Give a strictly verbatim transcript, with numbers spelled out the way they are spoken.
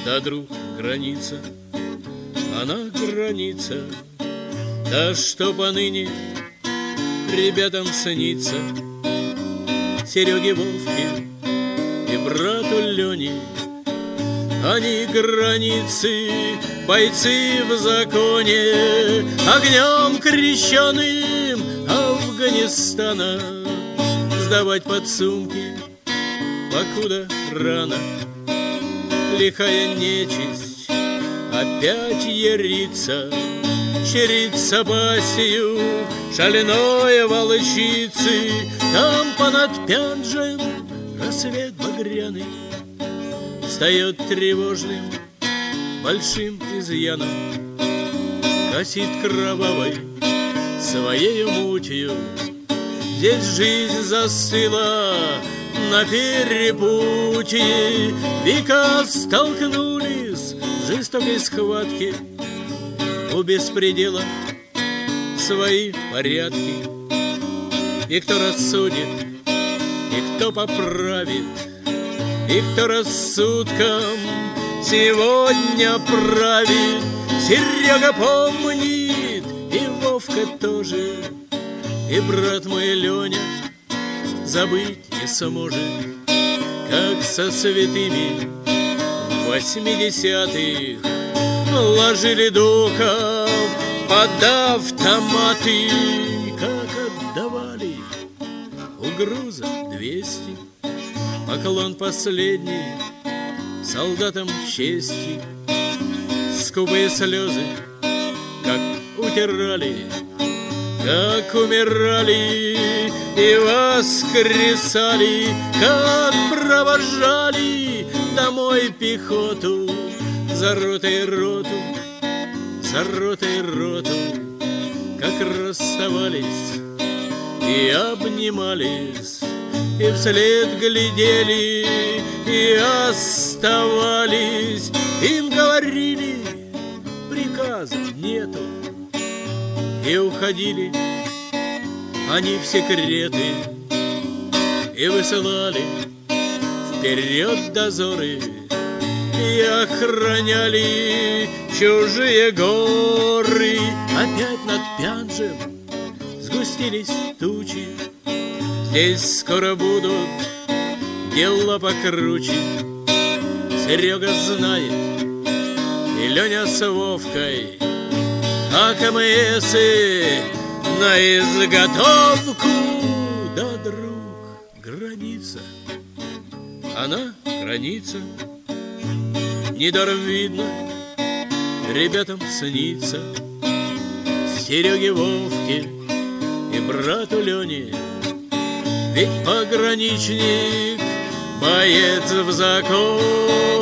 Да, друг, граница, она граница, да что поныне ребятам снится. Сереге, Вовке и брату Лене, они границы, бойцы в законе, огнем крещеным Афганистана. Сдавать подсумки, покуда рано, лихая нечисть опять ярится, щерится пастью шальной волчицы. Там понад Пянджем рассвет багряный встает тревожным большим изъяном, косит кровавой своею мутью. Здесь жизнь застыла на перепутье, века столкнулись в жестокой схватке. У беспредела свои порядки, и кто рассудит, и кто поправит, и кто рассудком сегодня правит. Серега помнит, и Вовка тоже, и брат мой Леня забыть не сможет, как со святыми в восьмидесятых ложили духов под автоматы, как отдавали у груза двести поклон последний солдатам чести. Скупые слезы, как утирали, как умирали и воскресали, как провожали домой пехоту, за ротой роту, за ротой роту, как расставались и обнимались, и вслед глядели и оставались. Им говорили, приказа нету, и уходили они в секреты, и высылали вперед дозоры, и охраняли чужие горы. Опять над Пянджем сгустились тучи, здесь скоро будут дела покруче. Серега знает, и Леня с Вовкой АКМСы на изготовку. Да, друг, граница, она граница. Недаром видно, ребятам снится. Сереге, Вовке и брату Лене, ведь пограничник, боец в закон.